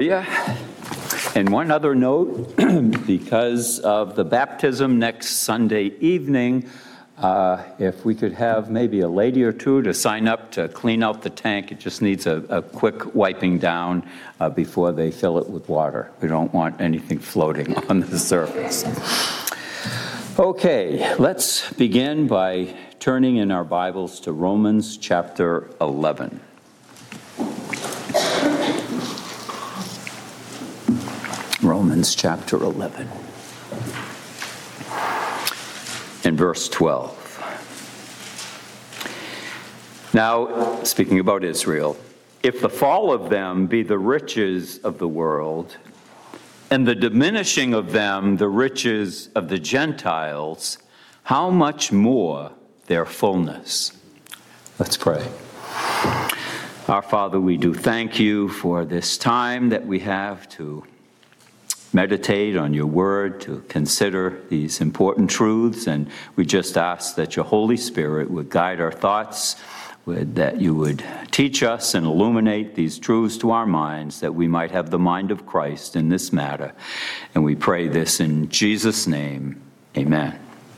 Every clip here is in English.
Hallelujah. And one other note, because of the baptism next Sunday evening, if we could have maybe a lady or two to sign up to clean out the tank. It just needs a quick wiping down before they fill it with water. We don't want anything floating on the surface. Okay, let's begin by turning in our Bibles to Romans chapter 11. Romans chapter 11 and verse 12. Now, speaking about Israel, if the fall of them be the riches of the world, and the diminishing of them the riches of the Gentiles, how much more their fullness? Let's pray. Our Father, we do thank you for this time that we have to meditate on your word, to consider these important truths, and we just ask that your Holy Spirit would guide our thoughts, that you would teach us and illuminate these truths to our minds, that we might have the mind of Christ in this matter. And we pray this in Jesus' name. Amen.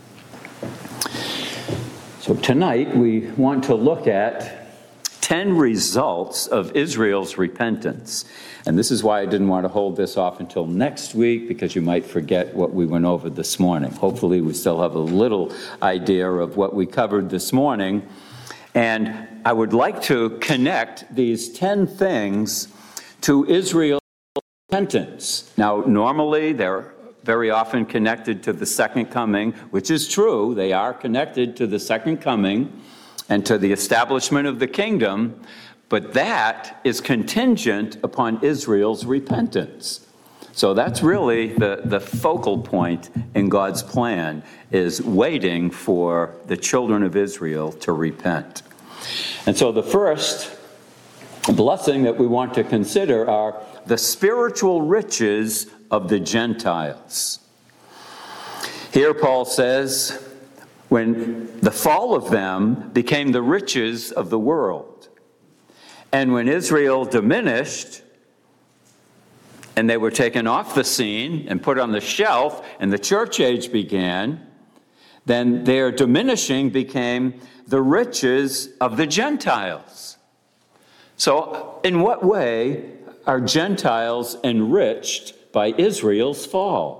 So tonight we want to look at 10 results of Israel's repentance. And this is why I didn't want to hold this off until next week, because you might forget what we went over this morning. Hopefully we still have a little idea of what we covered this morning. And I would like to connect these 10 things to Israel's repentance. Now, normally they're very often connected to the second coming, which is true. They are connected to the second coming and to the establishment of the kingdom, but that is contingent upon Israel's repentance. So that's really the focal point in God's plan, is waiting for the children of Israel to repent. And so the first blessing that we want to consider are the spiritual riches of the Gentiles. Here Paul says, when the fall of them became the riches of the world, and when Israel diminished, and they were taken off the scene and put on the shelf, and the church age began, then their diminishing became the riches of the Gentiles. So, in what way are Gentiles enriched by Israel's fall?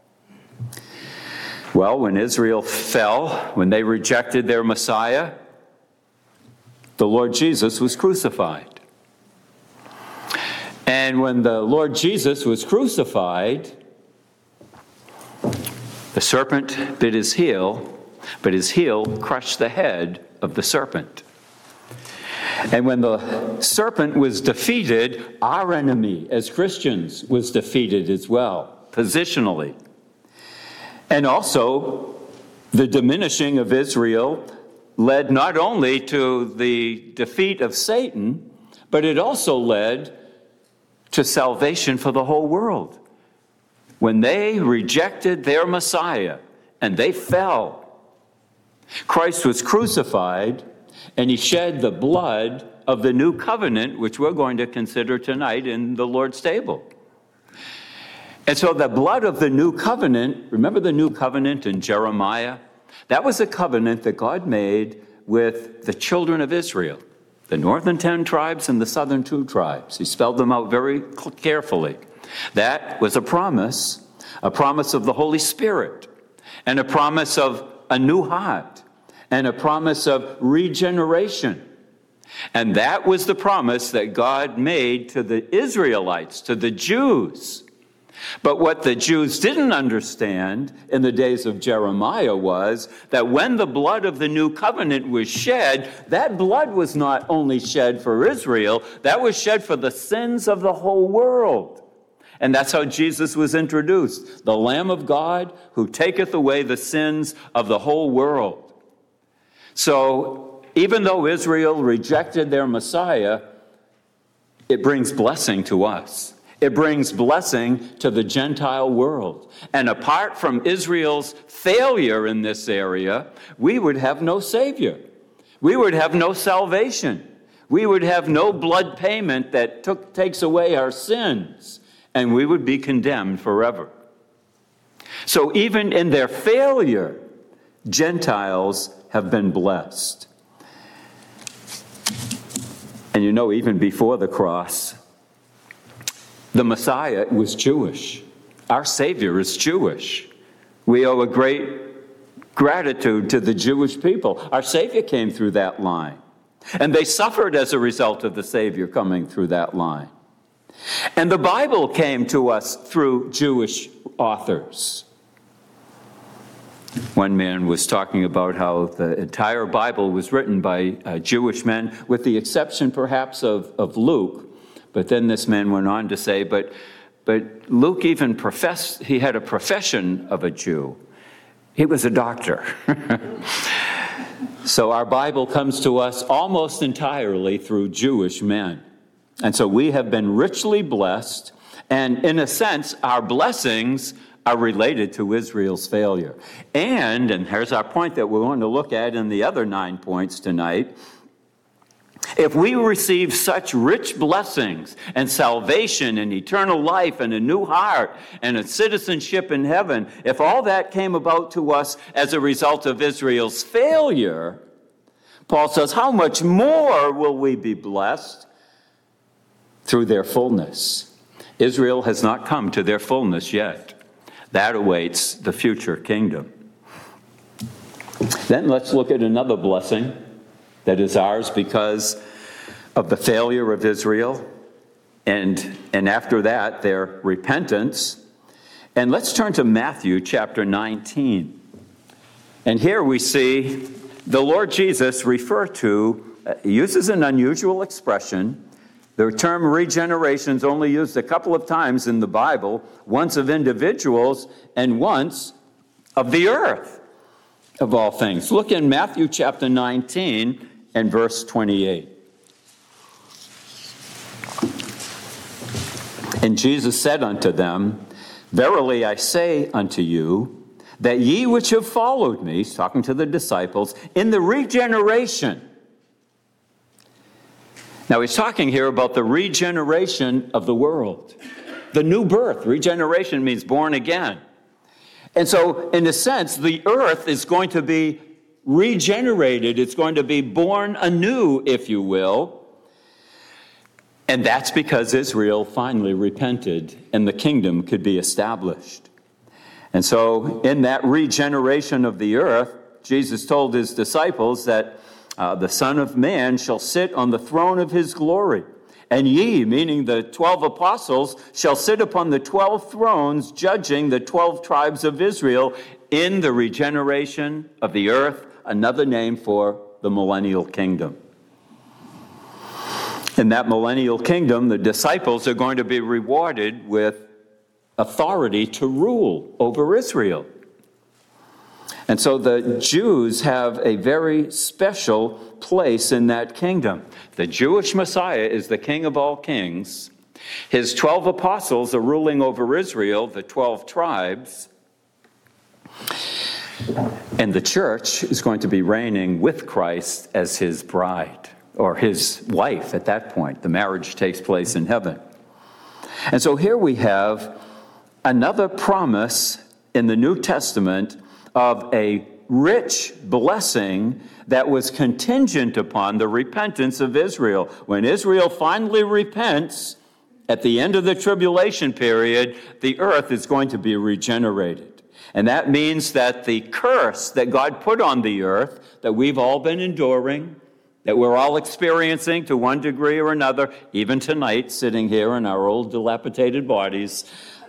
Well, when Israel fell, when they rejected their Messiah, the Lord Jesus was crucified. And when the Lord Jesus was crucified, the serpent bit his heel, but his heel crushed the head of the serpent. And when the serpent was defeated, our enemy as Christians was defeated as well, positionally. And also, the diminishing of Israel led not only to the defeat of Satan, but it also led to salvation for the whole world. When they rejected their Messiah and they fell, Christ was crucified and he shed the blood of the new covenant, which we're going to consider tonight in the Lord's table. And so the blood of the new covenant, remember the new covenant in Jeremiah? That was a covenant that God made with the children of Israel, the northern 10 tribes and the southern 2 tribes. He spelled them out very carefully. That was a promise of the Holy Spirit, and a promise of a new heart, and a promise of regeneration. And that was the promise that God made to the Israelites, to the Jews. But what the Jews didn't understand in the days of Jeremiah was that when the blood of the new covenant was shed, that blood was not only shed for Israel, that was shed for the sins of the whole world. And that's how Jesus was introduced, the Lamb of God who taketh away the sins of the whole world. So even though Israel rejected their Messiah, it brings blessing to us. It brings blessing to the Gentile world. And apart from Israel's failure in this area, we would have no Savior. We would have no salvation. We would have no blood payment that takes away our sins. and we would be condemned forever. So even in their failure, Gentiles have been blessed. And you know, even before the cross, the Messiah was Jewish. Our Savior is Jewish. We owe a great gratitude to the Jewish people. Our Savior came through that line. And they suffered as a result of the Savior coming through that line. And the Bible came to us through Jewish authors. One man was talking about how the entire Bible was written by Jewish men, with the exception perhaps of Luke. But then this man went on to say, but Luke even professed, he had a profession of a Jew. He was a doctor. So our Bible comes to us almost entirely through Jewish men. And so we have been richly blessed, and in a sense, our blessings are related to Israel's failure. And here's our point that we're going to look at in the other 9 points tonight. If we receive such rich blessings and salvation and eternal life and a new heart and a citizenship in heaven, if all that came about to us as a result of Israel's failure, Paul says, how much more will we be blessed through their fullness? Israel has not come to their fullness yet. That awaits the future kingdom. Then let's look at another blessing that is ours because of the failure of Israel, and after that, their repentance. And let's turn to Matthew chapter 19. And here we see the Lord Jesus uses an unusual expression. The term regeneration is only used a couple of times in the Bible, once of individuals and once of the earth, of all things. Look in Matthew chapter 19 and verse 28. And Jesus said unto them, verily I say unto you, that ye which have followed me, he's talking to the disciples, in the regeneration. Now he's talking here about the regeneration of the world. The new birth. Regeneration means born again. And so, in a sense, the earth is going to be regenerated. It's going to be born anew, if you will. And that's because Israel finally repented and the kingdom could be established. And so, in that regeneration of the earth, Jesus told his disciples that the Son of Man shall sit on the throne of his glory. And ye, meaning the 12 apostles, shall sit upon the 12 thrones, judging the 12 tribes of Israel in the regeneration of the earth, another name for the millennial kingdom. In that millennial kingdom, the disciples are going to be rewarded with authority to rule over Israel. And so the Jews have a very special place in that kingdom. The Jewish Messiah is the King of all kings. His 12 apostles are ruling over Israel, the 12 tribes. And the church is going to be reigning with Christ as his bride, or his wife at that point. The marriage takes place in heaven. And so here we have another promise in the New Testament of a rich blessing that was contingent upon the repentance of Israel. When Israel finally repents, at the end of the tribulation period, the earth is going to be regenerated. And that means that the curse that God put on the earth, that we've all been enduring, that we're all experiencing to one degree or another, even tonight, sitting here in our old dilapidated bodies,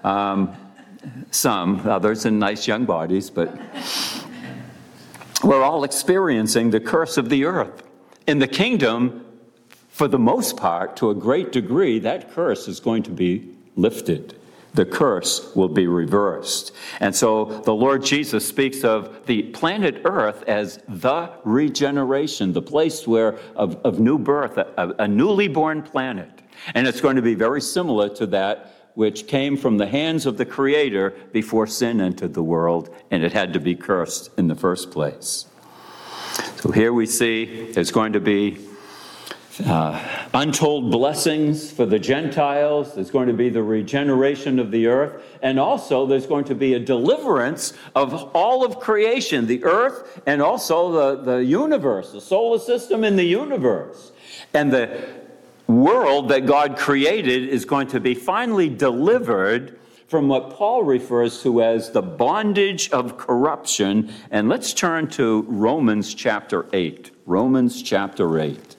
some, others in nice young bodies, but we're all experiencing the curse of the earth. In the kingdom, for the most part, to a great degree, that curse is going to be lifted. The curse will be reversed. And so the Lord Jesus speaks of the planet Earth as the regeneration, the place where of new birth, a newly born planet. And it's going to be very similar to that which came from the hands of the Creator before sin entered the world, and it had to be cursed in the first place. So here we see there's going to be untold blessings for the Gentiles. There's going to be the regeneration of the earth. And also there's going to be a deliverance of all of creation, the earth and also the universe, the solar system and the universe. And the world that God created is going to be finally delivered from what Paul refers to as the bondage of corruption. And let's turn to Romans chapter 8. Romans chapter 8.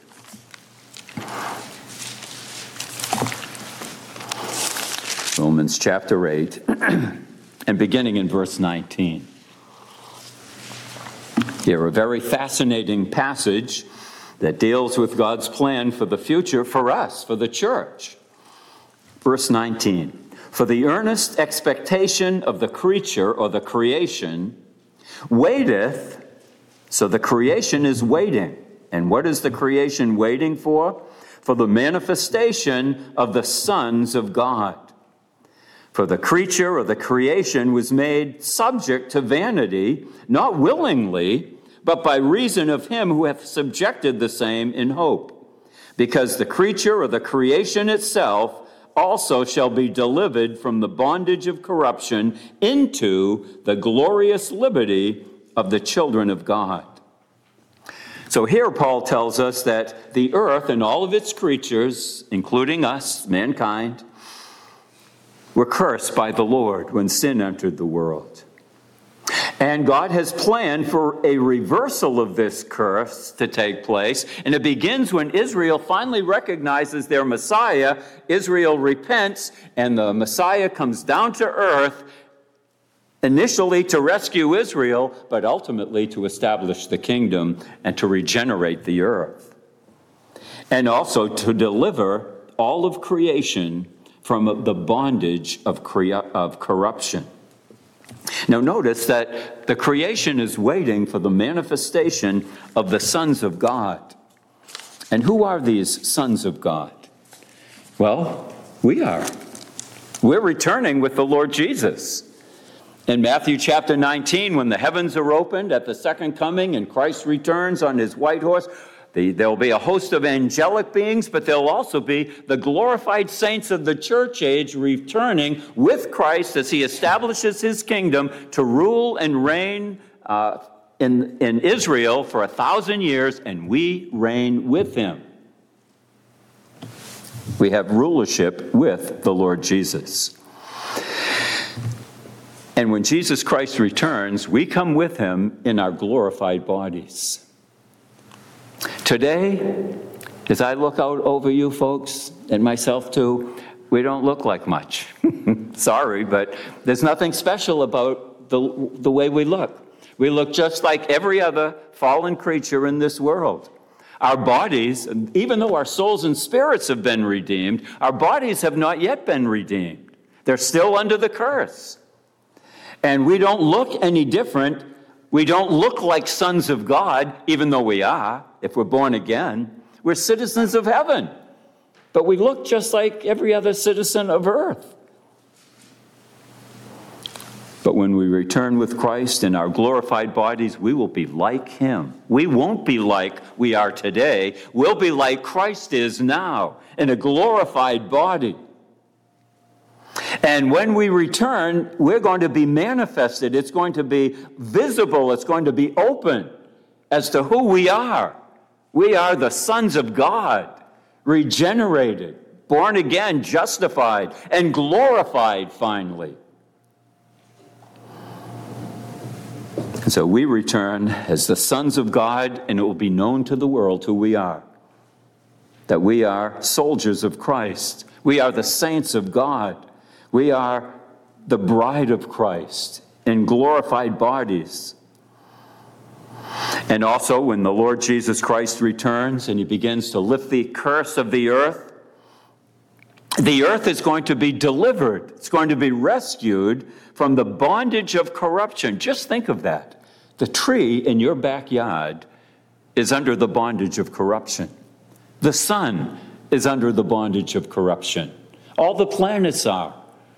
Romans chapter 8, and beginning in verse 19. Here, a very fascinating passage that deals with God's plan for the future for us, for the church. Verse 19. For the earnest expectation of the creature or the creation waiteth, so the creation is waiting. And what is the creation waiting for? For the manifestation of the sons of God. For the creature or the creation was made subject to vanity, not willingly, but by reason of him who hath subjected the same in hope. Because the creature or the creation itself also shall be delivered from the bondage of corruption into the glorious liberty of the children of God. So here Paul tells us that the earth and all of its creatures, including us, mankind, were cursed by the Lord when sin entered the world. And God has planned for a reversal of this curse to take place. And it begins when Israel finally recognizes their Messiah. Israel repents, and the Messiah comes down to earth, initially to rescue Israel, but ultimately to establish the kingdom and to regenerate the earth. And also to deliver all of creation from the bondage of corruption. Now notice that the creation is waiting for the manifestation of the sons of God. And who are these sons of God? Well, we are. We're returning with the Lord Jesus. In Matthew chapter 19, when the heavens are opened at the second coming and Christ returns on his white horse, there'll be a host of angelic beings, but there'll also be the glorified saints of the church age returning with Christ as he establishes his kingdom to rule and reign in Israel for 1,000 years, and we reign with him. We have rulership with the Lord Jesus. And when Jesus Christ returns, we come with him in our glorified bodies. Today, as I look out over you folks, and myself too, we don't look like much. Sorry, but there's nothing special about the way we look. We look just like every other fallen creature in this world. Our bodies, even though our souls and spirits have been redeemed, our bodies have not yet been redeemed. They're still under the curse. And we don't look any different. We don't look like sons of God, even though we are, if we're born again. We're citizens of heaven. But we look just like every other citizen of earth. But when we return with Christ in our glorified bodies, we will be like him. We won't be like we are today. We'll be like Christ is now, in a glorified body. And when we return, we're going to be manifested. It's going to be visible. It's going to be open as to who we are. We are the sons of God, regenerated, born again, justified, and glorified finally. And so we return as the sons of God, and it will be known to the world who we are. That we are soldiers of Christ. We are the saints of God. We are the bride of Christ in glorified bodies. And also, when the Lord Jesus Christ returns and he begins to lift the curse of the earth is going to be delivered. It's going to be rescued from the bondage of corruption. Just think of that. The tree in your backyard is under the bondage of corruption. The sun is under the bondage of corruption. All the planets are.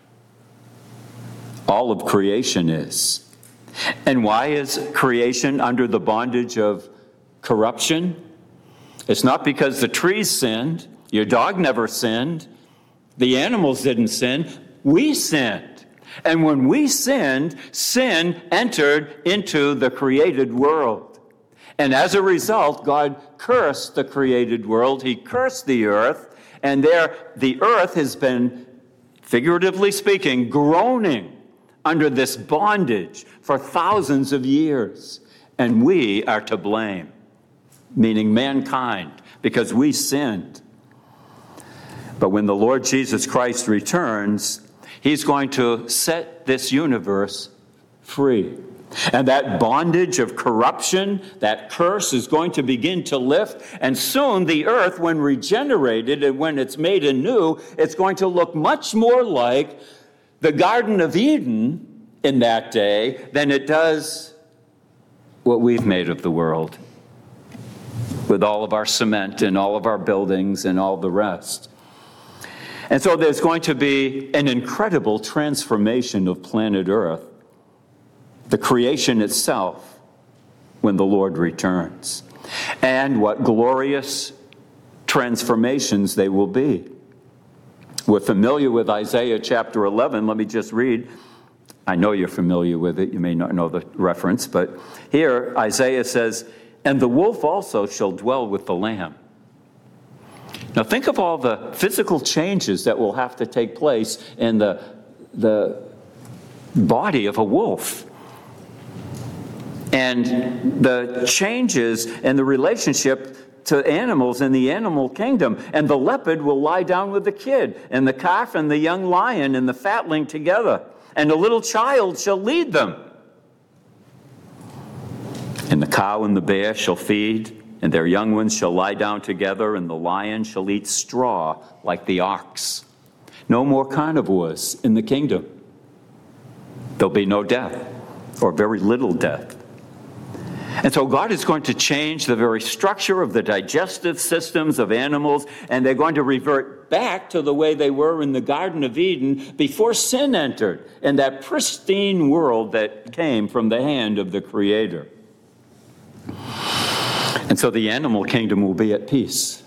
All of creation is. And why is creation under the bondage of corruption? It's not because the trees sinned. Your dog never sinned. The animals didn't sin. We sinned. And when we sinned, sin entered into the created world. And as a result, God cursed the created world. He cursed the earth. And there, the earth has been, figuratively speaking, groaning under this bondage for thousands of years. And we are to blame, meaning mankind, because we sinned. But when the Lord Jesus Christ returns, he's going to set this universe free. And that bondage of corruption, that curse is going to begin to lift. And soon the earth, when regenerated and when it's made anew, it's going to look much more like the Garden of Eden in that day than it does what we've made of the world, with all of our cement and all of our buildings and all the rest. And so there's going to be an incredible transformation of planet Earth, the creation itself, when the Lord returns. And what glorious transformations they will be. We're familiar with Isaiah chapter 11. Let me just read. I know you're familiar with it. You may not know the reference, but here Isaiah says, "And the wolf also shall dwell with the lamb." Now think of all the physical changes that will have to take place in the body of a wolf. And the changes in the relationship to animals in the animal kingdom. And the leopard will lie down with the kid, and the calf and the young lion and the fatling together. And a little child shall lead them. And the cow and the bear shall feed, and their young ones shall lie down together, and the lion shall eat straw like the ox. No more carnivores in the kingdom. There'll be no death, or very little death. And so God is going to change the very structure of the digestive systems of animals, and they're going to revert back to the way they were in the Garden of Eden before sin entered, in that pristine world that came from the hand of the Creator. And so the animal kingdom will be at peace.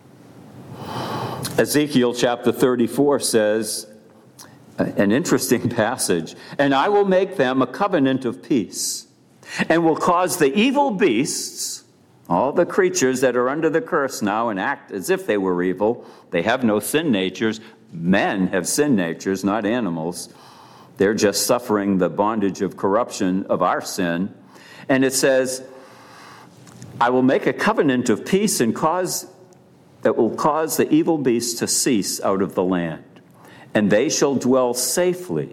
Ezekiel chapter 34 says, an interesting passage, "And I will make them a covenant of peace, and will cause the evil beasts," all the creatures that are under the curse now and act as if they were evil, they have no sin natures. Men have sin natures, not animals. They're just suffering the bondage of corruption of our sin. And it says, "I will make a covenant of peace and that will cause the evil beasts to cease out of the land. And they shall dwell safely,"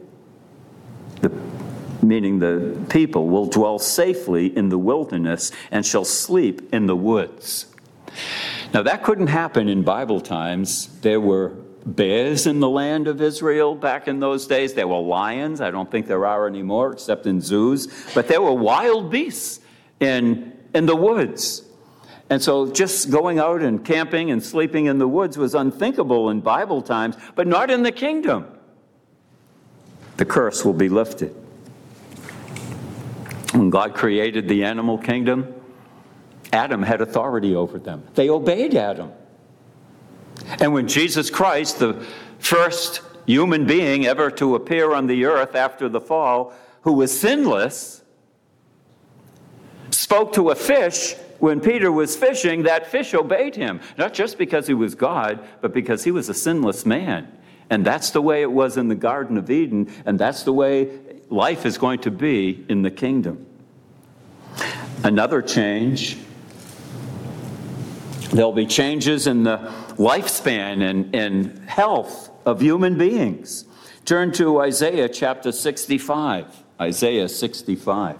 meaning the people will dwell safely in the wilderness and shall sleep in the woods. Now that couldn't happen in Bible times. There were bears in the land of Israel back in those days. There were lions. I don't think there are anymore except in zoos. But there were wild beasts in the woods. And so just going out and camping and sleeping in the woods was unthinkable in Bible times, but not in the kingdom. The curse will be lifted. When God created the animal kingdom, Adam had authority over them. They obeyed Adam. And when Jesus Christ, the first human being ever to appear on the earth after the fall, who was sinless, spoke to a fish when Peter was fishing, that fish obeyed him. Not just because he was God, but because he was a sinless man. And that's the way it was in the Garden of Eden, and that's the way life is going to be in the kingdom. Another change, there'll be changes in the lifespan and health of human beings. Turn to Isaiah chapter 65. Isaiah 65.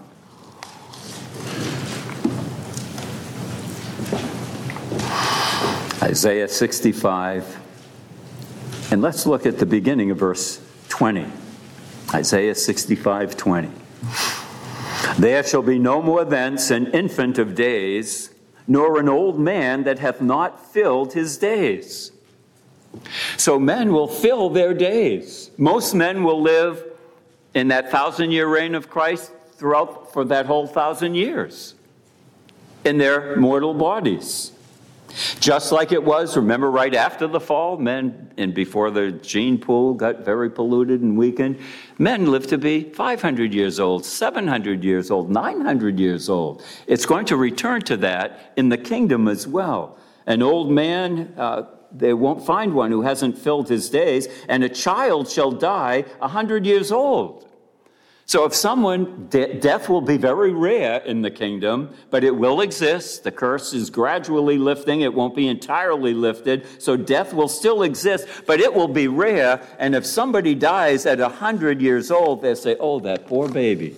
Isaiah 65. And let's look at the beginning of verse 20. Isaiah 65:20. "There shall be no more thence an infant of days, nor an old man that hath not filled his days." So men will fill their days. Most men will live in that 1,000-year reign of Christ for that whole 1,000 years in their mortal bodies. Just like it was, remember, right after the fall, men, and before the gene pool got very polluted and weakened, men lived to be 500 years old, 700 years old, 900 years old. It's going to return to that in the kingdom as well. An old man, they won't find one who hasn't filled his days, and a child shall die 100 years old. So if someone, death will be very rare in the kingdom, but it will exist. The curse is gradually lifting. It won't be entirely lifted. So death will still exist, but it will be rare. And if somebody dies at 100 years old, they'll say, oh, that poor baby.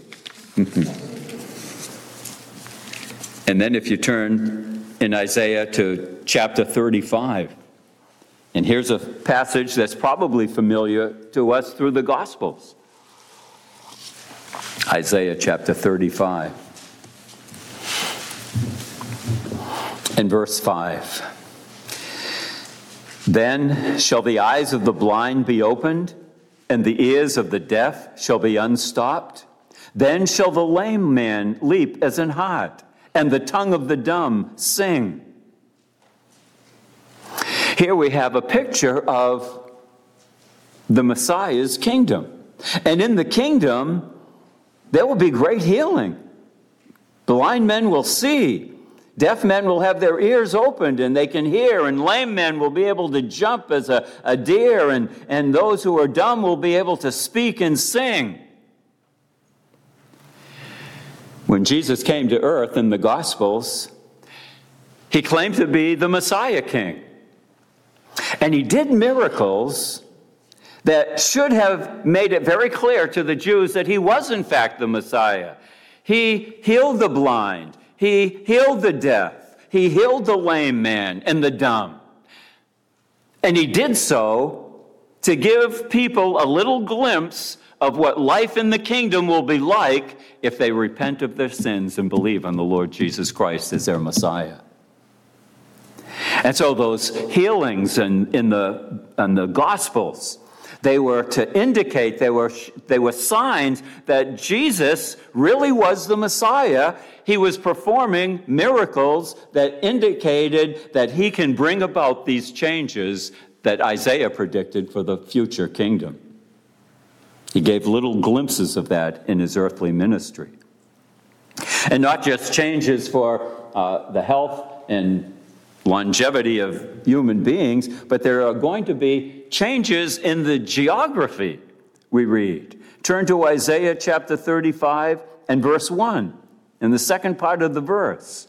And then if you turn in Isaiah to chapter 35, and here's a passage that's probably familiar to us through the Gospels. Isaiah chapter 35 and verse 5. Then shall the eyes of the blind be opened, and the ears of the deaf shall be unstopped. Then shall the lame man leap as an hart, and the tongue of the dumb sing. Here we have a picture of the Messiah's kingdom. And in the kingdom, there will be great healing. Blind men will see. Deaf men will have their ears opened and they can hear. And lame men will be able to jump as a deer. And those who are dumb will be able to speak and sing. When Jesus came to earth in the Gospels, he claimed to be the Messiah King. And he did miracles that should have made it very clear to the Jews that he was in fact the Messiah. He healed the blind. He healed the deaf. He healed the lame man and the dumb. And he did so to give people a little glimpse of what life in the kingdom will be like if they repent of their sins and believe on the Lord Jesus Christ as their Messiah. And so those healings in the Gospels, they were to indicate, they were signs that Jesus really was the Messiah. He was performing miracles that indicated that he can bring about these changes that Isaiah predicted for the future kingdom. He gave little glimpses of that in his earthly ministry. And not just changes for the health and longevity of human beings, but there are going to be changes in the geography we read. Turn to Isaiah chapter 35 and verse 1, in the second part of the verse.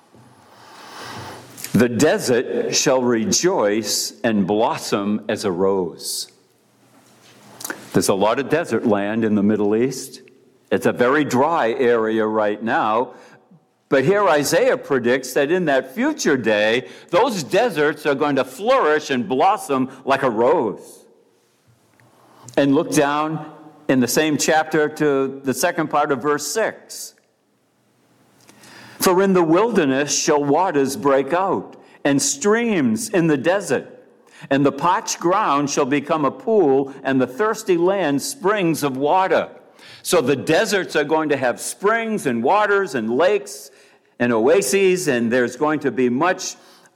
The desert shall rejoice and blossom as a rose. There's a lot of desert land in the Middle East. It's a very dry area right now. But here Isaiah predicts that in that future day, those deserts are going to flourish and blossom like a rose. And look down in the same chapter to the second part of verse 6. For in the wilderness shall waters break out, and streams in the desert. And the parched ground shall become a pool, and the thirsty land springs of water. So the deserts are going to have springs and waters and lakes and oases, and there's going to be much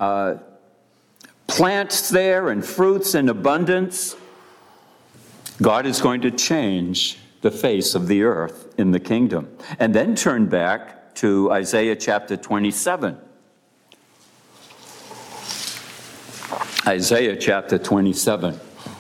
plants there and fruits in abundance. God is going to change the face of the earth in the kingdom. And then turn back to Isaiah chapter 27. Isaiah chapter 27.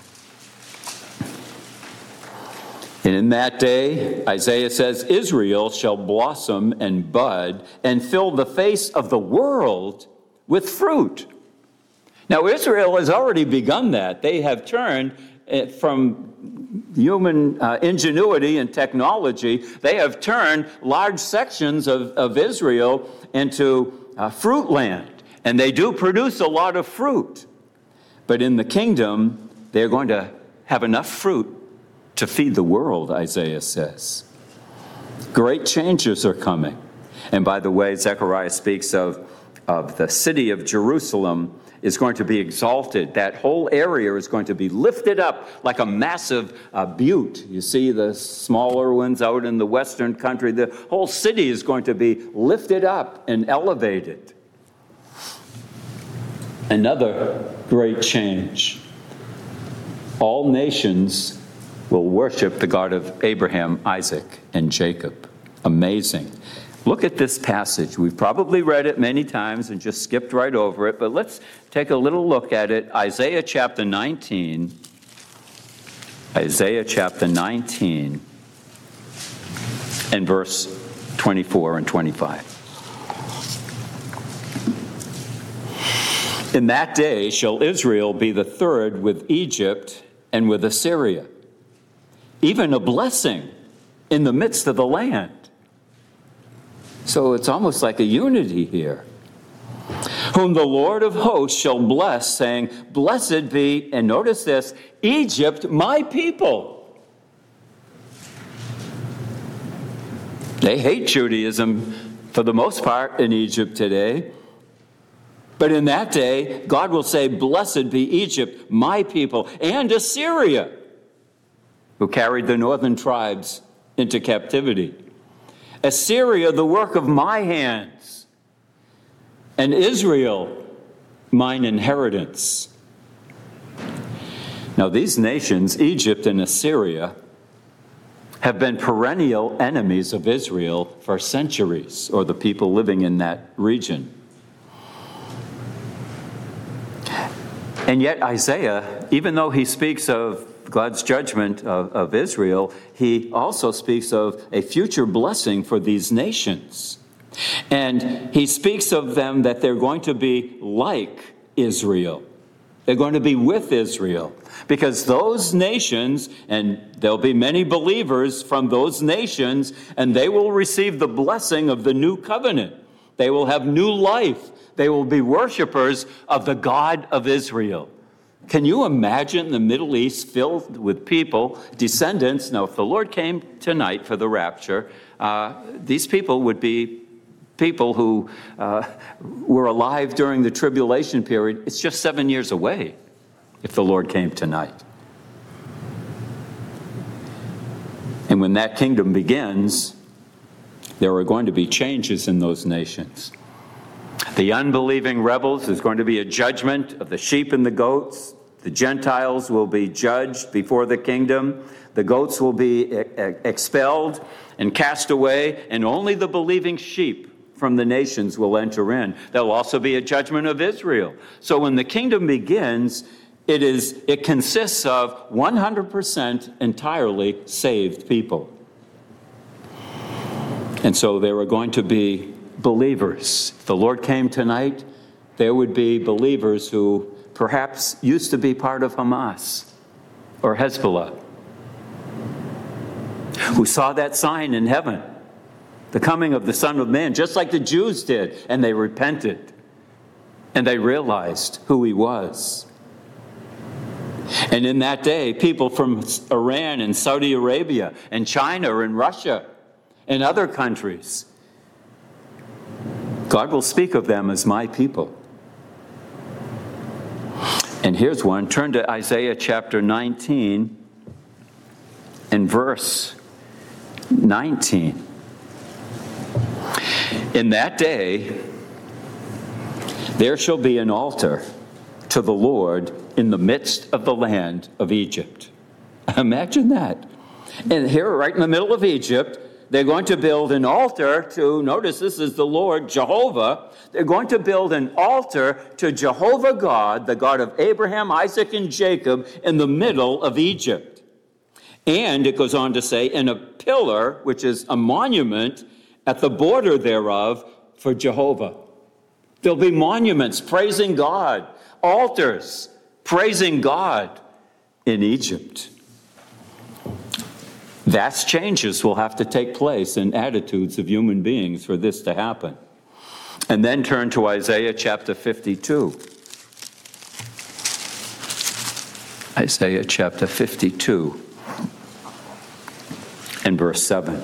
And in that day, Isaiah says, Israel shall blossom and bud and fill the face of the world with fruit. Now, Israel has already begun that. They have turned from human ingenuity and technology, they have turned large sections of Israel into fruit land. And they do produce a lot of fruit. But in the kingdom, they're going to have enough fruit to feed the world, Isaiah says. Great changes are coming. And by the way, Zechariah speaks of the city of Jerusalem is going to be exalted. That whole area is going to be lifted up like a massive butte. You see the smaller ones out in the western country. The whole city is going to be lifted up and elevated. Another great change. All nations will worship the God of Abraham, Isaac, and Jacob. Amazing. Look at this passage. We've probably read it many times and just skipped right over it, but let's take a little look at it. Isaiah chapter 19. Isaiah chapter 19 and verse 24 and 25. In that day shall Israel be the third with Egypt and with Assyria, even a blessing in the midst of the land. So it's almost like a unity here. Whom the Lord of hosts shall bless, saying, Blessed be, and notice this, Egypt, my people. They hate Judaism for the most part in Egypt today. But in that day, God will say, Blessed be Egypt, my people, and Assyria, who carried the northern tribes into captivity. Assyria, the work of my hands, and Israel, mine inheritance. Now, these nations, Egypt and Assyria, have been perennial enemies of Israel for centuries, or the people living in that region. And yet Isaiah, even though he speaks of God's judgment of Israel, he also speaks of a future blessing for these nations. And he speaks of them that they're going to be like Israel. They're going to be with Israel. Because those nations, and there'll be many believers from those nations, and they will receive the blessing of the new covenant. They will have new life. They will be worshipers of the God of Israel. Can you imagine the Middle East filled with people, descendants? Now, if the Lord came tonight for the rapture, these people would be people who were alive during the tribulation period. It's just 7 years away if the Lord came tonight. And when that kingdom begins, there are going to be changes in those nations. The unbelieving rebels, there's going to be a judgment of the sheep and the goats. The Gentiles will be judged before the kingdom. The goats will be expelled and cast away, and only the believing sheep from the nations will enter in. There will also be a judgment of Israel. So when the kingdom begins, it consists of 100% entirely saved people. And so there are going to be believers. If the Lord came tonight, there would be believers who perhaps used to be part of Hamas or Hezbollah, who saw that sign in heaven, the coming of the Son of Man, just like the Jews did, and they repented, and they realized who he was. And in that day, people from Iran and Saudi Arabia and China and Russia and other countries, God will speak of them as my people. And here's one. Turn to Isaiah chapter 19 and verse 19. In that day, there shall be an altar to the Lord in the midst of the land of Egypt. Imagine that. And here, right in the middle of Egypt, they're going to build an altar to, notice this is the Lord, Jehovah. They're going to build an altar to Jehovah God, the God of Abraham, Isaac, and Jacob, in the middle of Egypt. And it goes on to say, in a pillar, which is a monument, at the border thereof for Jehovah. There'll be monuments praising God, altars praising God in Egypt. Vast changes will have to take place in attitudes of human beings for this to happen. And then turn to Isaiah chapter 52. Isaiah chapter 52 and verse 7.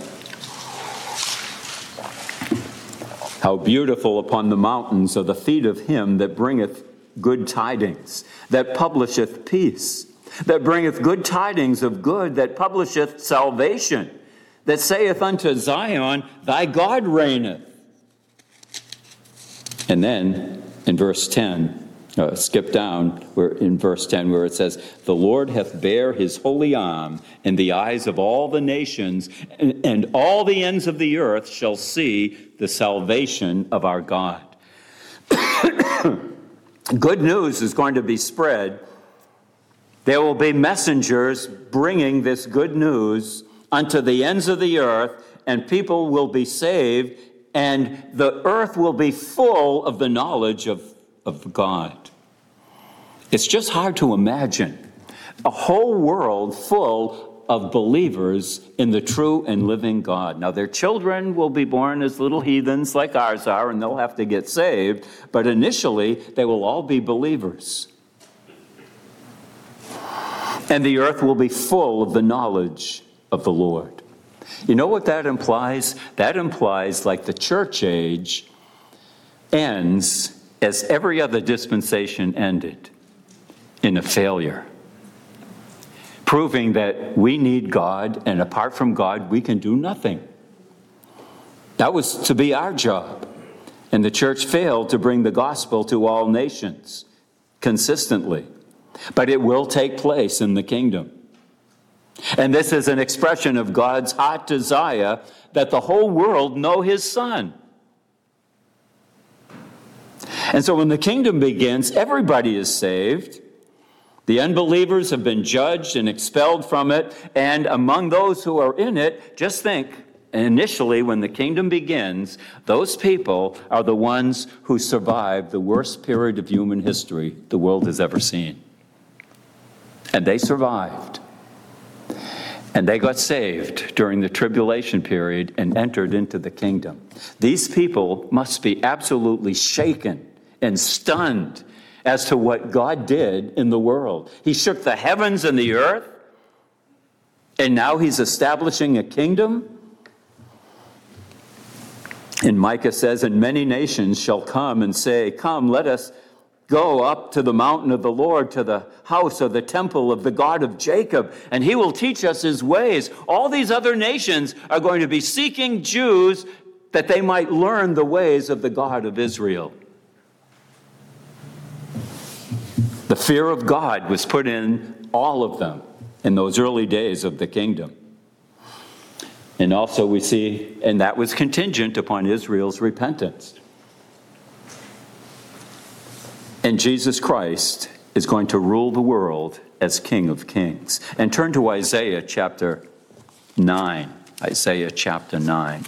How beautiful upon the mountains are the feet of him that bringeth good tidings, that publisheth peace, that bringeth good tidings of good, that publisheth salvation, that saith unto Zion, thy God reigneth. And then, in verse 10, Skip down where in verse 10 where it says, "The Lord hath bare his holy arm in the eyes of all the nations, and all the ends of the earth shall see the salvation of our God." Good news is going to be spread. There will be messengers bringing this good news unto the ends of the earth, and people will be saved, and the earth will be full of the knowledge of God. It's just hard to imagine a whole world full of believers in the true and living God. Now, their children will be born as little heathens like ours are, and they'll have to get saved, but initially they will all be believers. And the earth will be full of the knowledge of the Lord. You know what that implies? That implies, like the church age ends as every other dispensation ended, in a failure, proving that we need God, and apart from God, we can do nothing. That was to be our job. And the church failed to bring the gospel to all nations consistently. But it will take place in the kingdom. And this is an expression of God's heart desire that the whole world know his Son. And so when the kingdom begins, everybody is saved. The unbelievers have been judged and expelled from it. And among those who are in it, just think, initially when the kingdom begins, those people are the ones who survived the worst period of human history the world has ever seen. And they survived. And they got saved during the tribulation period and entered into the kingdom. These people must be absolutely shaken and stunned as to what God did in the world. He shook the heavens and the earth, and now he's establishing a kingdom. And Micah says, "And many nations shall come and say, Come, let us go up to the mountain of the Lord, to the house or the temple of the God of Jacob, and he will teach us his ways." All these other nations are going to be seeking Jews that they might learn the ways of the God of Israel. The fear of God was put in all of them in those early days of the kingdom. And also we see, and that was contingent upon Israel's repentance. And Jesus Christ is going to rule the world as King of Kings. And turn to Isaiah chapter 9. Isaiah chapter 9.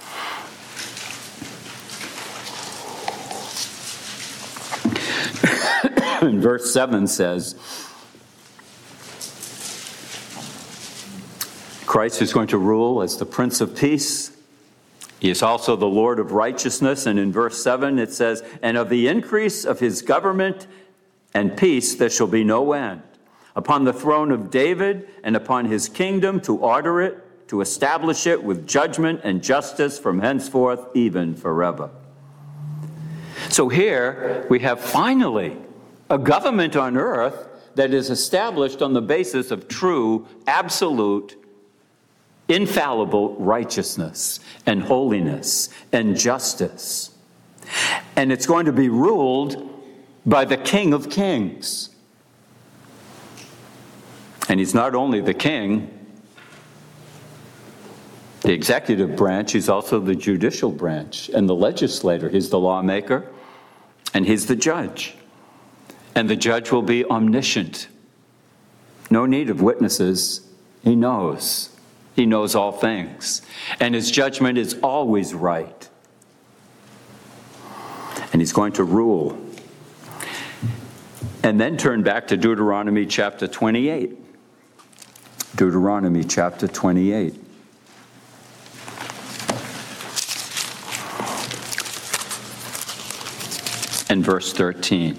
And verse 7 says, Christ is going to rule as the Prince of Peace. He is also the Lord of righteousness. And in verse 7 it says, "And of the increase of his government and peace there shall be no end, upon the throne of David and upon his kingdom, to order it, to establish it with judgment and justice from henceforth, even forever." So here we have finally a government on earth that is established on the basis of true, absolute, infallible righteousness and holiness and justice. And it's going to be ruled by the King of Kings. And he's not only the king, the executive branch, he's also the judicial branch and the legislator. He's the lawmaker and he's the judge. And the judge will be omniscient. No need of witnesses. He knows. He knows all things. And his judgment is always right. And he's going to rule. And then turn back to Deuteronomy chapter 28. Deuteronomy chapter 28. And verse 13.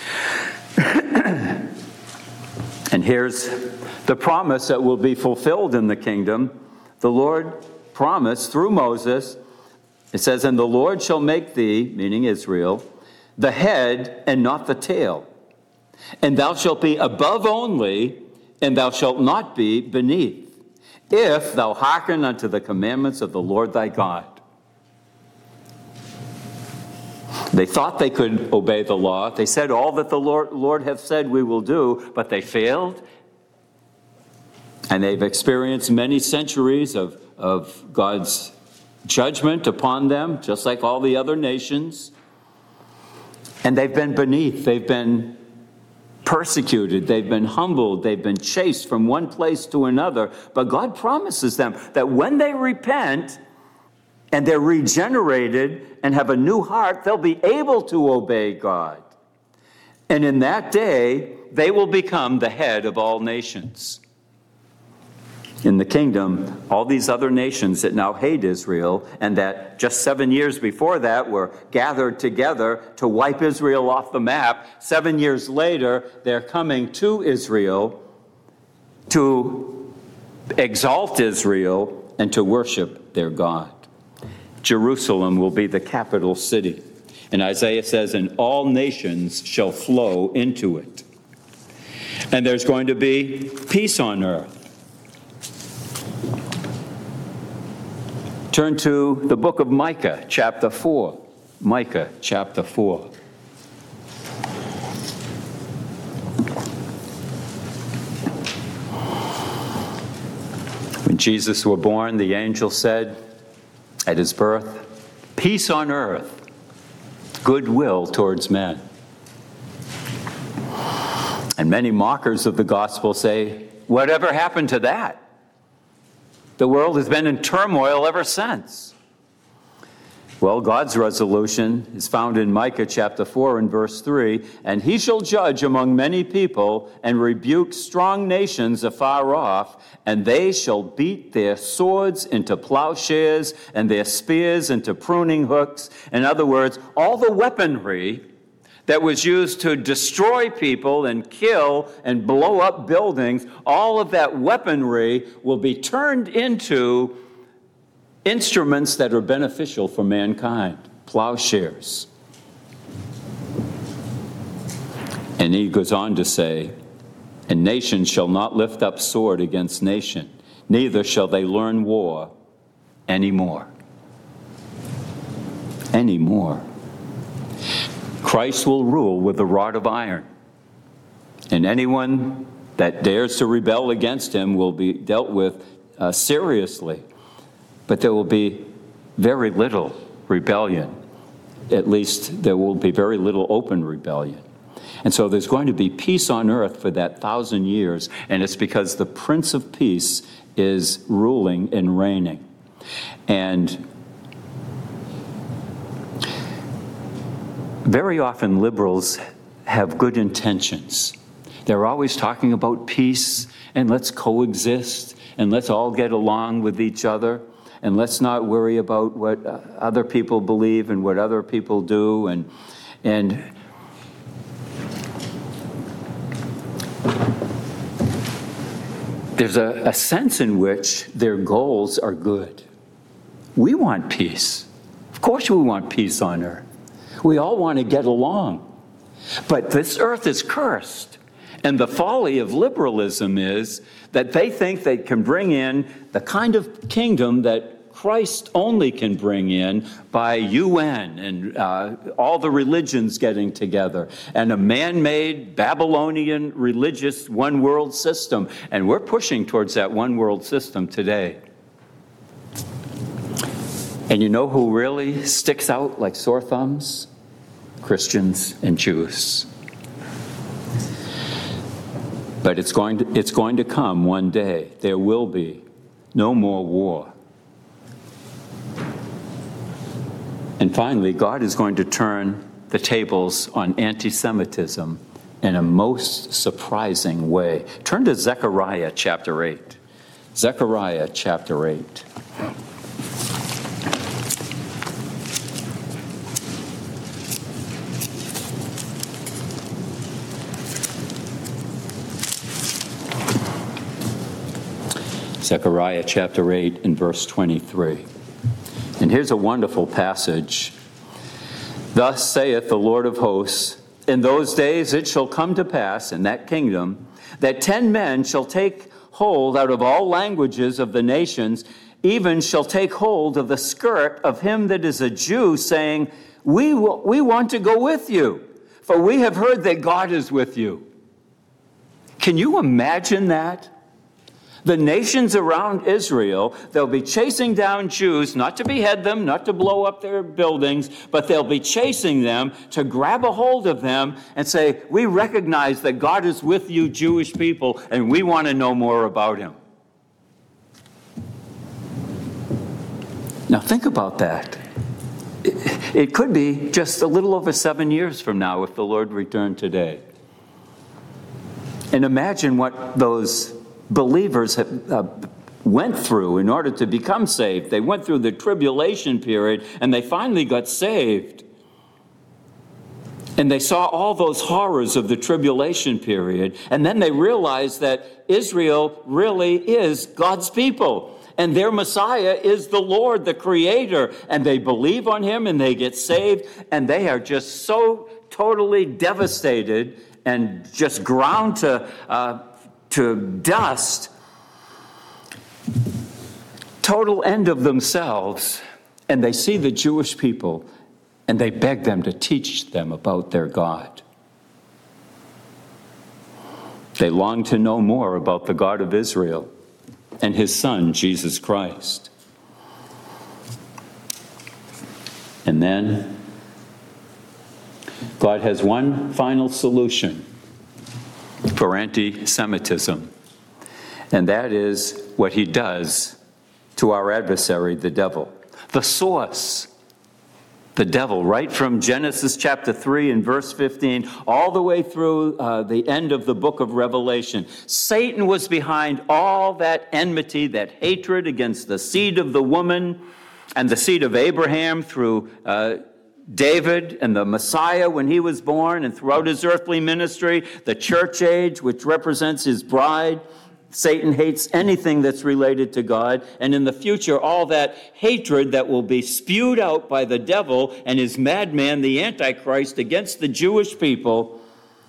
And here's the promise that will be fulfilled in the kingdom. The Lord promised through Moses, it says, "And the Lord shall make thee," meaning Israel, "the head and not the tail. And thou shalt be above only, and thou shalt not be beneath, if thou hearken unto the commandments of the Lord thy God." They thought they could obey the law. They said all that the Lord hath said we will do, but they failed. And they've experienced many centuries of God's judgment upon them, just like all the other nations. And they've been beneath, they've been persecuted, they've been humbled, they've been chased from one place to another. But God promises them that when they repent and they're regenerated and have a new heart, they'll be able to obey God. And in that day, they will become the head of all nations. In the kingdom, all these other nations that now hate Israel and that just 7 years before that were gathered together to wipe Israel off the map, 7 years later, they're coming to Israel to exalt Israel and to worship their God. Jerusalem will be the capital city. And Isaiah says, and all nations shall flow into it. And there's going to be peace on earth. Turn to the book of Micah, chapter 4. Micah, chapter 4. When Jesus was born, the angel said at his birth, peace on earth, goodwill towards men. And many mockers of the gospel say, whatever happened to that? The world has been in turmoil ever since. Well, God's resolution is found in Micah chapter 4 and verse 3. And he shall judge among many people and rebuke strong nations afar off, and they shall beat their swords into plowshares and their spears into pruning hooks. In other words, all the weaponry that was used to destroy people and kill and blow up buildings, all of that weaponry will be turned into instruments that are beneficial for mankind, plowshares. And he goes on to say, and nation shall not lift up sword against nation, neither shall they learn war anymore. Anymore. Christ will rule with a rod of iron, and anyone that dares to rebel against him will be dealt with seriously. But there will be very little rebellion. At least there will be very little open rebellion. And so there's going to be peace on earth for that 1,000 years, and it's because the Prince of Peace is ruling and reigning. And very often liberals have good intentions. They're always talking about peace and let's coexist and let's all get along with each other and let's not worry about what other people believe and what other people do. And there's a sense in which their goals are good. We want peace. Of course we want peace on earth. We all want to get along. But this earth is cursed. And the folly of liberalism is that they think they can bring in the kind of kingdom that Christ only can bring in by UN and all the religions getting together and a man-made Babylonian religious one-world system. And we're pushing towards that one-world system today. And you know who really sticks out like sore thumbs? Christians and Jews. But it's going to come one day. There will be no more war. And finally, God is going to turn the tables on anti-Semitism in a most surprising way. Turn to Zechariah chapter 8. Zechariah chapter 8. Zechariah chapter 8 and verse 23. And here's a wonderful passage. Thus saith the Lord of hosts, in those days it shall come to pass in that kingdom that 10 men shall take hold out of all languages of the nations, even shall take hold of the skirt of him that is a Jew, saying, we want to go with you, for we have heard that God is with you. Can you imagine that? The nations around Israel, they'll be chasing down Jews, not to behead them, not to blow up their buildings, but they'll be chasing them to grab a hold of them and say, we recognize that God is with you, Jewish people, and we want to know more about him. Now think about that. It could be just a little over 7 years from now if the Lord returned today. And imagine what those believers went through in order to become saved. They went through the tribulation period, and they finally got saved. And they saw all those horrors of the tribulation period, and then they realized that Israel really is God's people, and their Messiah is the Lord, the Creator, and they believe on him, and they get saved, and they are just so totally devastated and just ground to dust, total end of themselves, and they see the Jewish people, and they beg them to teach them about their God. They long to know more about the God of Israel and his Son, Jesus Christ. And then God has one final solution for anti-Semitism, and that is what he does to our adversary, the devil. The source, the devil, right from Genesis chapter 3 and verse 15, all the way through the end of the book of Revelation. Satan was behind all that enmity, that hatred against the seed of the woman and the seed of Abraham through David and the Messiah when he was born, and throughout his earthly ministry, the church age, which represents his bride. Satan hates anything that's related to God, and in the future, all that hatred that will be spewed out by the devil and his madman, the Antichrist, against the Jewish people.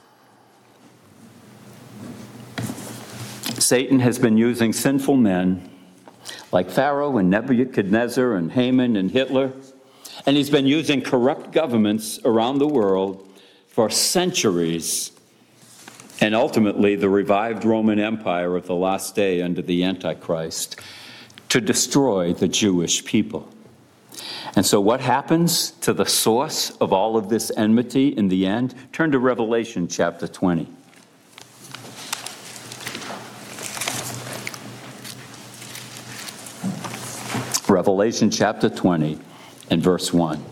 Satan has been using sinful men like Pharaoh and Nebuchadnezzar and Haman and Hitler, and he's been using corrupt governments around the world for centuries, and ultimately the revived Roman Empire of the last day under the Antichrist, to destroy the Jewish people. And so what happens to the source of all of this enmity in the end? Turn to Revelation chapter 20. Revelation chapter 20 and verse 1.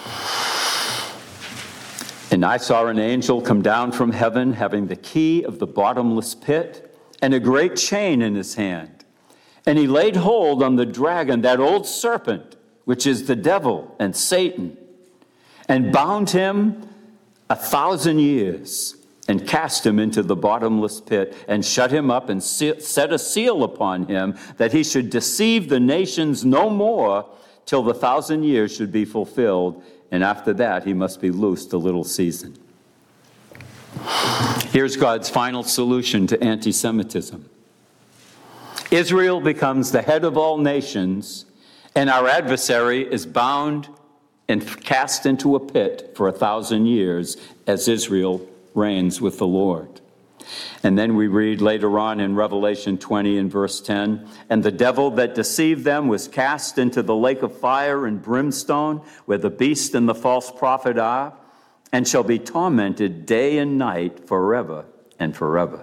And I saw an angel come down from heaven, having the key of the bottomless pit and a great chain in his hand. And he laid hold on the dragon, that old serpent, which is the devil and Satan, and bound him 1,000 years, and cast him into the bottomless pit, and shut him up, and set a seal upon him, that he should deceive the nations no more, till the 1,000 years should be fulfilled. And after that, he must be loosed a little season. Here's God's final solution to anti-Semitism. Israel becomes the head of all nations, and our adversary is bound and cast into a pit for 1,000 years as Israel reigns with the Lord. And then we read later on in Revelation 20 and verse 10, and the devil that deceived them was cast into the lake of fire and brimstone, where the beast and the false prophet are, and shall be tormented day and night forever and forever.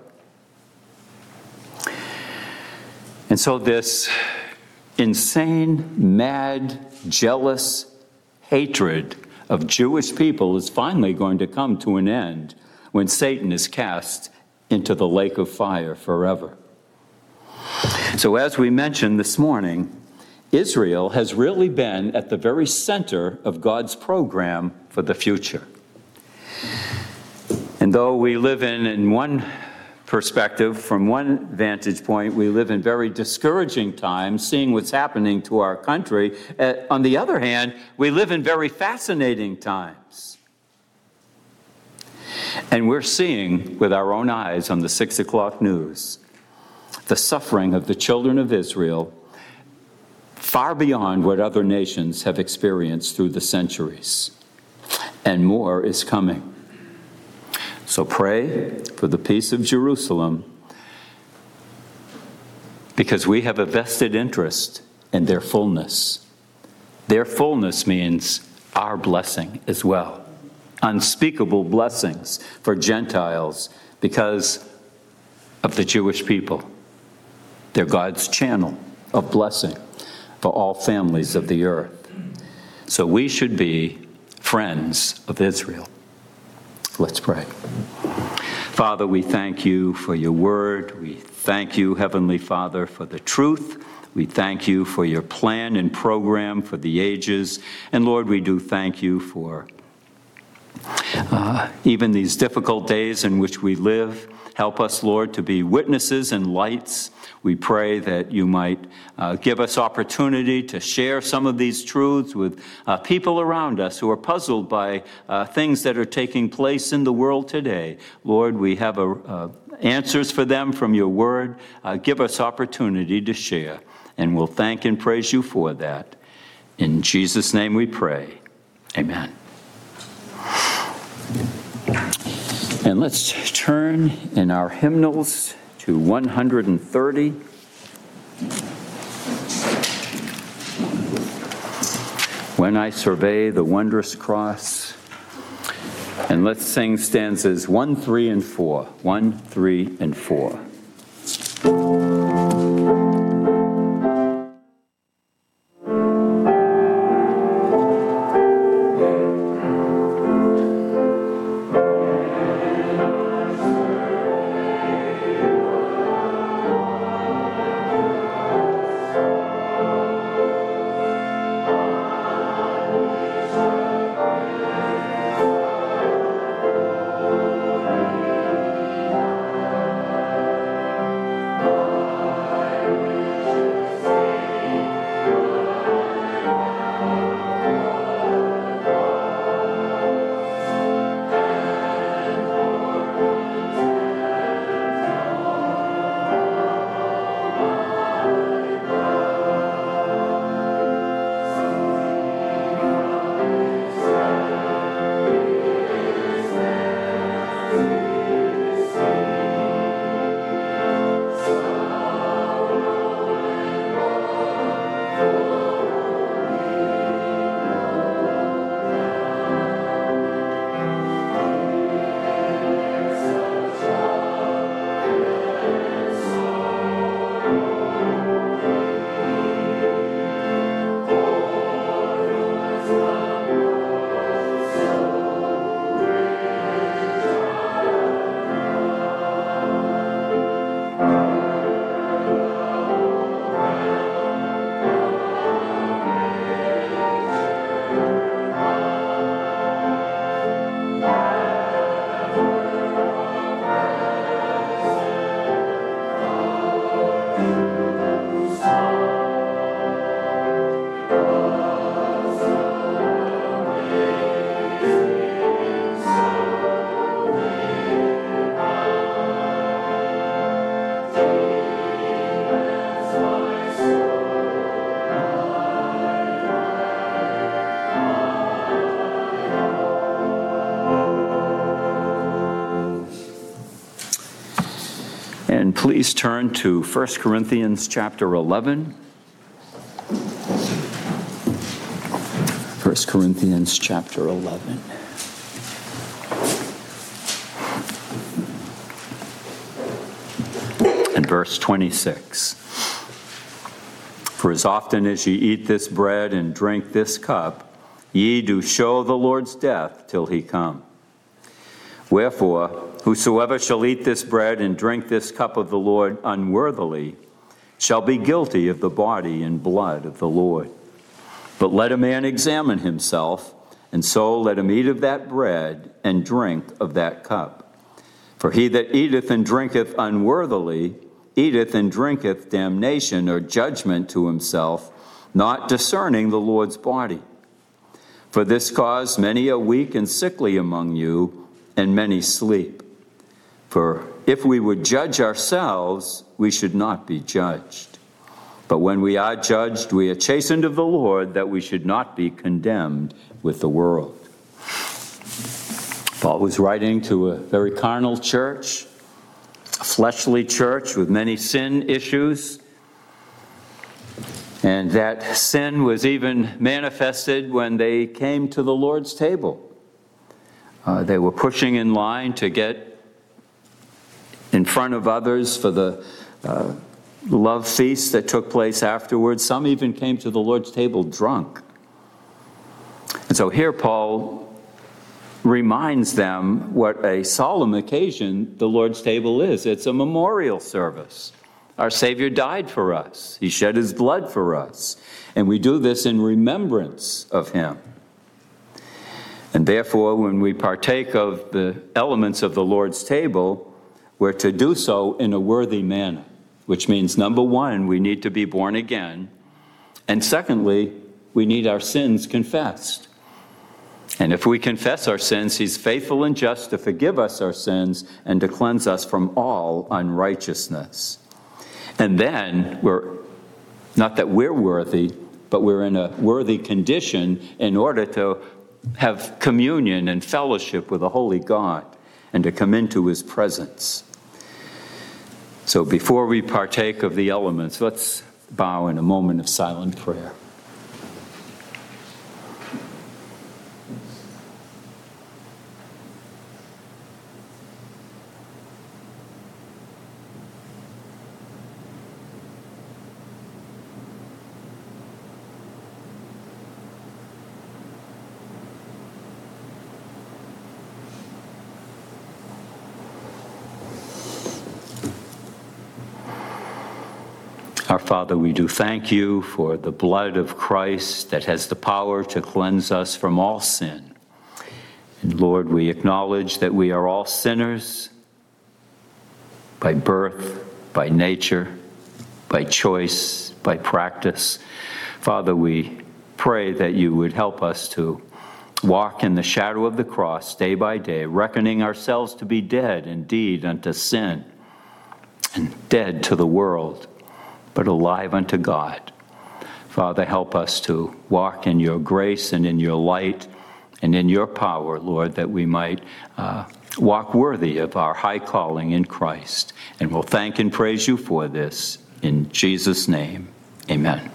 And so this insane, mad, jealous hatred of Jewish people is finally going to come to an end when Satan is cast into the lake of fire forever. So as we mentioned this morning, Israel has really been at the very center of God's program for the future. And though we live in one perspective, from one vantage point, we live in very discouraging times, seeing what's happening to our country. On the other hand, we live in very fascinating times. And we're seeing with our own eyes on the 6 o'clock news the suffering of the children of Israel far beyond what other nations have experienced through the centuries. And more is coming. So pray for the peace of Jerusalem, because we have a vested interest in their fullness. Their fullness means our blessing as well. Unspeakable blessings for Gentiles because of the Jewish people. They're God's channel of blessing for all families of the earth. So we should be friends of Israel. Let's pray. Father, we thank you for your word. We thank you, Heavenly Father, for the truth. We thank you for your plan and program for the ages. And Lord, we do thank you for even these difficult days in which we live. Help us, Lord, to be witnesses and lights. We pray that you might give us opportunity to share some of these truths with people around us who are puzzled by things that are taking place in the world today. Lord, we have answers for them from your word. Give us opportunity to share, and we'll thank and praise you for that. In Jesus' name we pray. Amen. And let's turn in our hymnals to 130. When I survey the wondrous cross. And let's sing stanzas 1, 3, and 4. 1, 3, and 4. And please turn to 1 Corinthians chapter 11. 1 Corinthians chapter 11. And verse 26. For as often as ye eat this bread and drink this cup, ye do show the Lord's death till he come. Wherefore, whosoever shall eat this bread and drink this cup of the Lord unworthily shall be guilty of the body and blood of the Lord. But let a man examine himself, and so let him eat of that bread and drink of that cup. For he that eateth and drinketh unworthily eateth and drinketh damnation or judgment to himself, not discerning the Lord's body. For this cause many are weak and sickly among you, and many sleep. For if we would judge ourselves, we should not be judged. But when we are judged, we are chastened of the Lord, that we should not be condemned with the world. Paul was writing to a very carnal church, a fleshly church with many sin issues. And that sin was even manifested when they came to the Lord's table. They were pushing in line to get in front of others for the love feast that took place afterwards. Some even came to the Lord's table drunk. And so here Paul reminds them what a solemn occasion the Lord's table is. It's a memorial service. Our Savior died for us. He shed his blood for us. And we do this in remembrance of him. And therefore, when we partake of the elements of the Lord's table, we're to do so in a worthy manner, which means, number one, we need to be born again. And secondly, we need our sins confessed. And if we confess our sins, he's faithful and just to forgive us our sins and to cleanse us from all unrighteousness. And then not that we're worthy, but we're in a worthy condition in order to have communion and fellowship with the Holy God and to come into his presence. So before we partake of the elements, let's bow in a moment of silent prayer. Our Father, we do thank you for the blood of Christ that has the power to cleanse us from all sin. And Lord, we acknowledge that we are all sinners by birth, by nature, by choice, by practice. Father, we pray that you would help us to walk in the shadow of the cross day by day, reckoning ourselves to be dead indeed unto sin and dead to the world, but alive unto God. Father, help us to walk in your grace and in your light and in your power, Lord, that we might walk worthy of our high calling in Christ. And we'll thank and praise you for this. In Jesus' name, amen.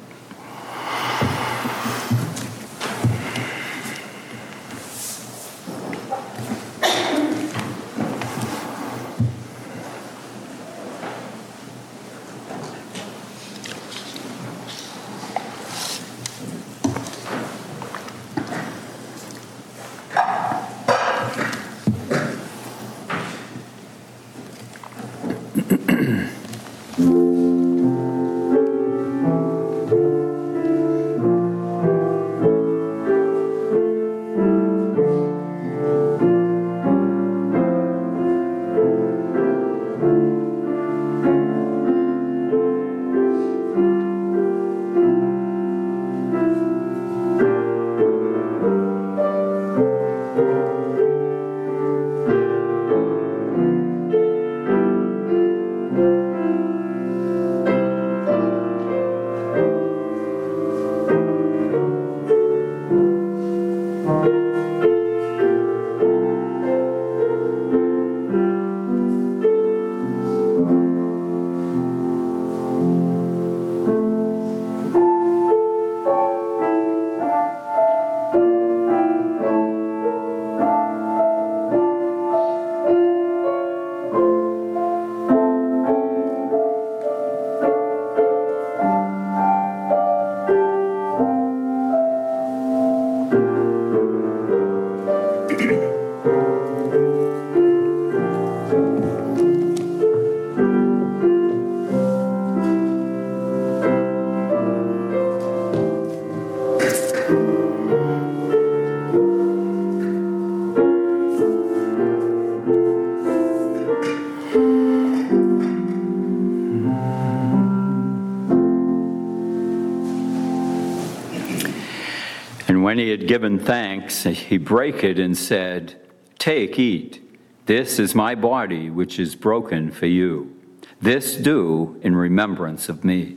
And when he had given thanks, he brake it and said, "Take, eat. This is my body, which is broken for you. This do in remembrance of me."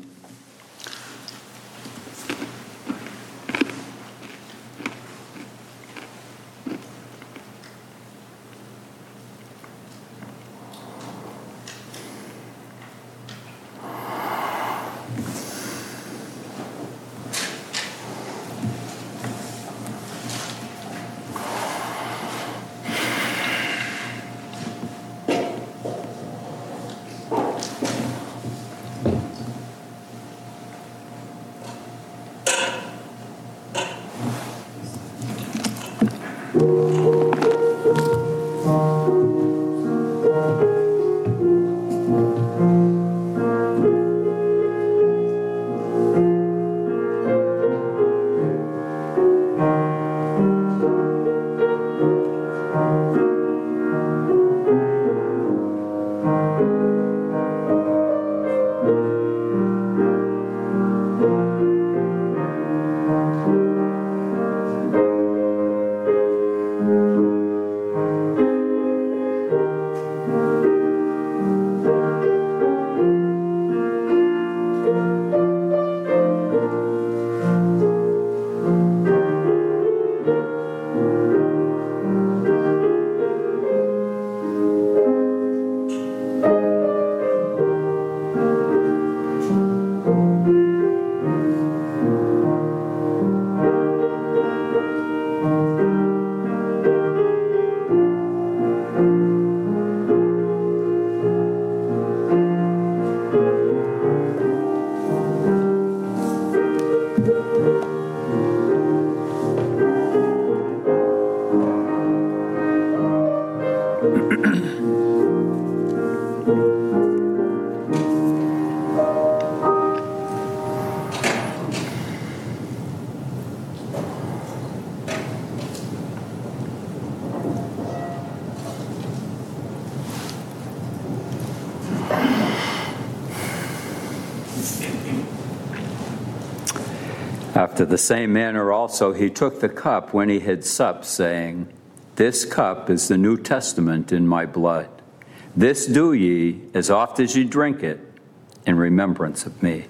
After the same manner also he took the cup when he had supped, saying, "This cup is the New Testament in my blood. This do ye, as oft as ye drink it, in remembrance of me."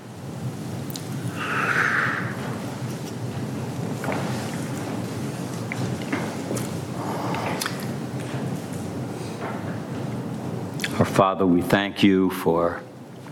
Our Father, we thank you for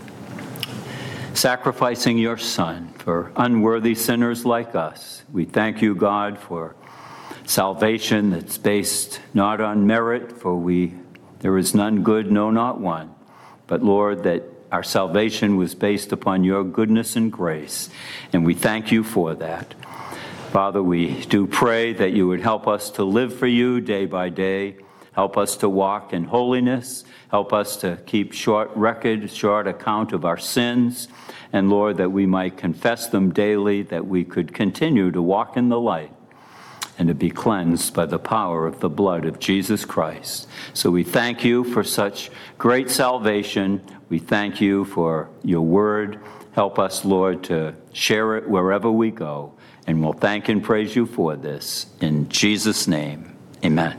sacrificing your Son for unworthy sinners like us. We thank you, God, for salvation that's based not on merit, for there is none good, no, not one. But Lord, that our salvation was based upon your goodness and grace, and we thank you for that. Father, we do pray that you would help us to live for you day by day. Help us to walk in holiness. Help us to keep short account of our sins. And Lord, that we might confess them daily, that we could continue to walk in the light and to be cleansed by the power of the blood of Jesus Christ. So we thank you for such great salvation. We thank you for your word. Help us, Lord, to share it wherever we go. And we'll thank and praise you for this. In Jesus' name, amen.